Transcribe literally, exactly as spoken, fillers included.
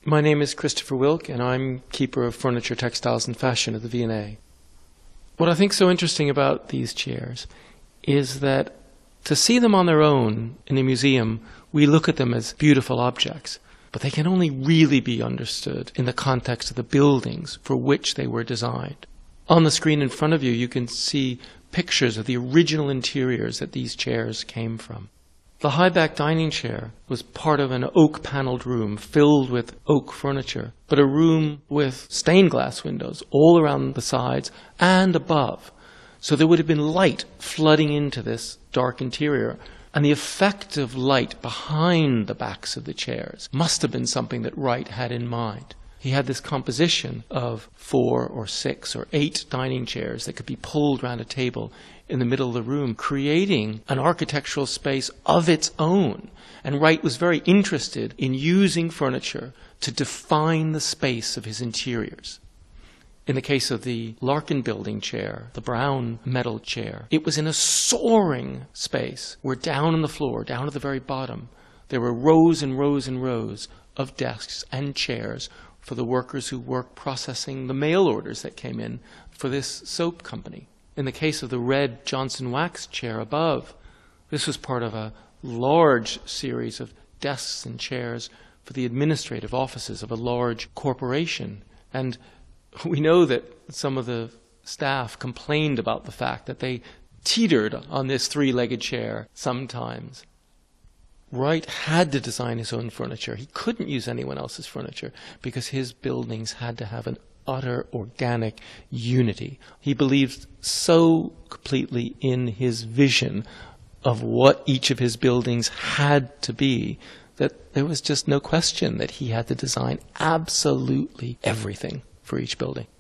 My name is Christopher Wilk, and I'm Keeper of Furniture, Textiles and Fashion at the V and A. What I think is so interesting about these chairs is that to see them on their own in a museum, we look at them as beautiful objects, but they can only really be understood in the context of the buildings for which they were designed. On the screen in front of you, you can see pictures of the original interiors that these chairs came from. The high-back dining chair was part of an oak-paneled room filled with oak furniture, but a room with stained glass windows all around the sides and above. So there would have been light flooding into this dark interior, and the effect of light behind the backs of the chairs must have been something that Wright had in mind. He had this composition of four or six or eight dining chairs that could be pulled around a table in the middle of the room, creating an architectural space of its own. And Wright was very interested in using furniture to define the space of his interiors. In the case of the Larkin Building chair, the brown metal chair, it was in a soaring space where down on the floor, down at the very bottom, there were rows and rows and rows of desks and chairs for the workers who worked processing the mail orders that came in for this soap company. In the case of the red Johnson Wax chair above, this was part of a large series of desks and chairs for the administrative offices of a large corporation. And we know that some of the staff complained about the fact that they teetered on this three-legged chair sometimes. Wright had to design his own furniture. He couldn't use anyone else's furniture because his buildings had to have an utter organic unity. He believed so completely in his vision of what each of his buildings had to be that there was just no question that he had to design absolutely everything for each building.